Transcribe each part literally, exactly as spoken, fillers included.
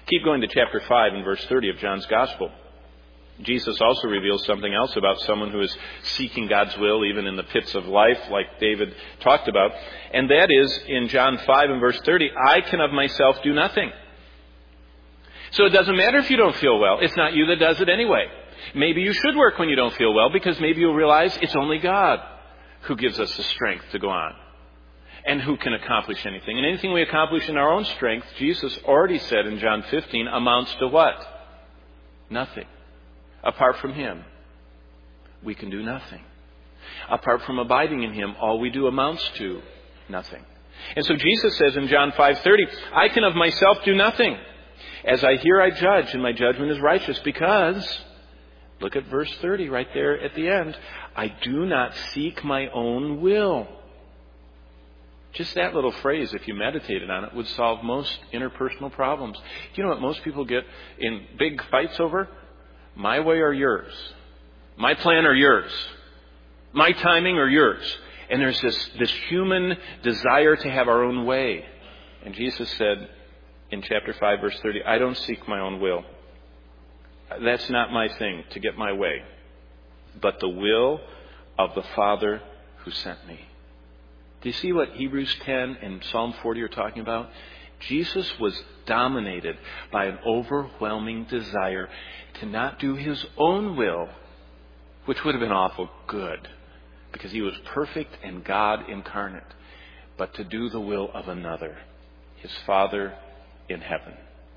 Keep going to chapter five and verse thirty of John's Gospel. Jesus also reveals something else about someone who is seeking God's will even in the pits of life, like David talked about. And that is in John five and verse thirty, I can of myself do nothing. So it doesn't matter if you don't feel well. It's not you that does it anyway. Maybe you should work when you don't feel well, because maybe you'll realize it's only God who gives us the strength to go on and who can accomplish anything. And anything we accomplish in our own strength, Jesus already said in John fifteen, amounts to what? Nothing. Apart from Him, we can do nothing. Apart from abiding in Him, all we do amounts to nothing. And so Jesus says in John five thirty, I can of myself do nothing. As I hear, I judge, and my judgment is righteous, because, look at verse thirty right there at the end, I do not seek my own will. Just that little phrase, if you meditated on it, would solve most interpersonal problems. Do you know what most people get in big fights over? My way or yours? My plan or yours? My timing or yours? And there's this, this human desire to have our own way. And Jesus said in chapter five, verse thirty, I don't seek my own will. That's not my thing, to get my way. But the will of the Father who sent me. Do you see what Hebrews ten and Psalm forty are talking about? Jesus was dominated by an overwhelming desire to not do His own will, which would have been awful good, because He was perfect and God incarnate, but to do the will of another, His Father in heaven.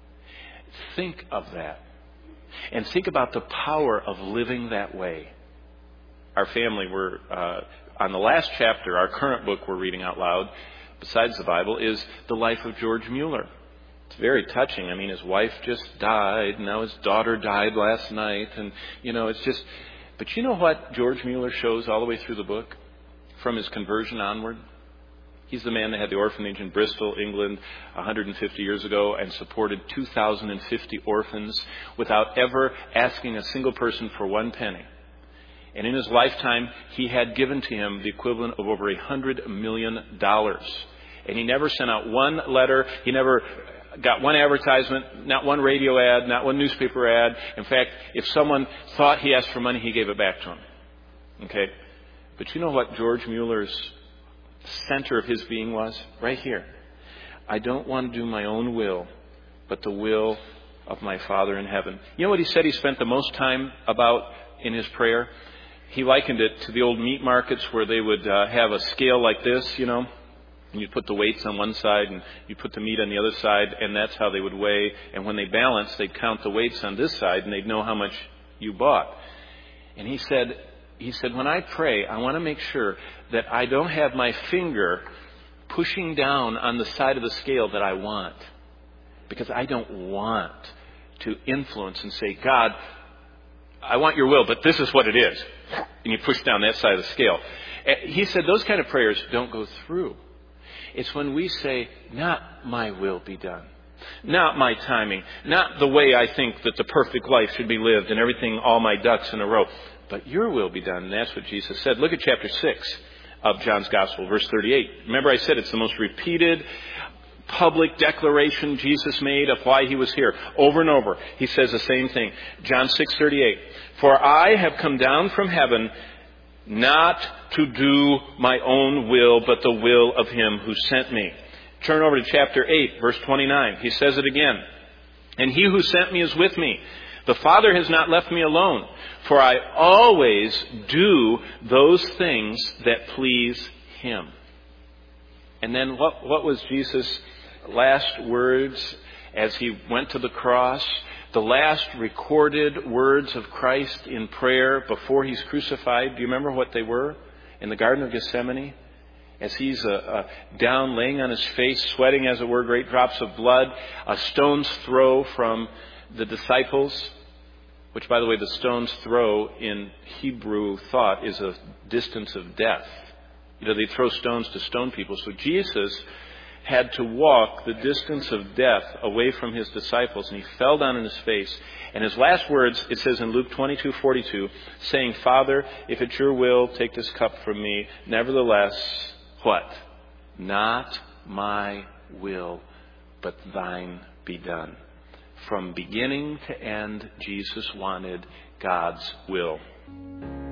Think of that. And think about the power of living that way. Our family, we're uh, on the last chapter, our current book we're reading out loud, besides the Bible, is The Life of George Mueller. It's very touching. I mean, his wife just died. And now his daughter died last night. And, you know, it's just... But you know what George Mueller shows all the way through the book? From his conversion onward? He's the man that had the orphanage in Bristol, England, one hundred fifty years ago, and supported two thousand fifty orphans without ever asking a single person for one penny. And in his lifetime, he had given to him the equivalent of over a hundred million dollars. And he never sent out one letter. He never got one advertisement, not one radio ad, not one newspaper ad. In fact, if someone thought he asked for money, he gave it back to him. Okay? But you know what George Mueller's center of his being was? Right here. I don't want to do my own will, but the will of my Father in heaven. You know what he said he spent the most time about in his prayer? He likened it to the old meat markets where they would uh, have a scale like this, you know. And you'd put the weights on one side and you'd put the meat on the other side, and that's how they would weigh. And when they balanced, they'd count the weights on this side and they'd know how much you bought. And he said, he said, when I pray, I want to make sure that I don't have my finger pushing down on the side of the scale that I want. Because I don't want to influence and say, God, I want your will, but this is what it is. And you push down that side of the scale. He said those kind of prayers don't go through. It's when we say, not my will be done. Not my timing. Not the way I think that the perfect life should be lived and everything, all my ducks in a row. But your will be done. And that's what Jesus said. Look at chapter six of John's Gospel, verse thirty-eight. Remember I said it's the most repeated public declaration Jesus made of why he was here. Over and over, he says the same thing. John six thirty-eight. For I have come down from heaven not to do my own will, but the will of him who sent me. Turn over to chapter eight, verse twenty-nine. He says it again. And he who sent me is with me. The Father has not left me alone, for I always do those things that please him. And then what, what was Jesus' last words as he went to the cross? The last recorded words of Christ in prayer before he's crucified. Do you remember what they were? In the Garden of Gethsemane? As he's uh, uh, down, laying on his face, sweating as it were, great drops of blood, a stone's throw from the disciples, which, by the way, the stone's throw in Hebrew thought is a distance of death. You know, they throw stones to stone people. So Jesus had to walk the distance of death away from his disciples, and he fell down on his face. And his last words, it says in Luke twenty-two forty-two, saying, Father, if it's your will, take this cup from me. Nevertheless, what? Not my will, but thine be done. From beginning to end, Jesus wanted God's will.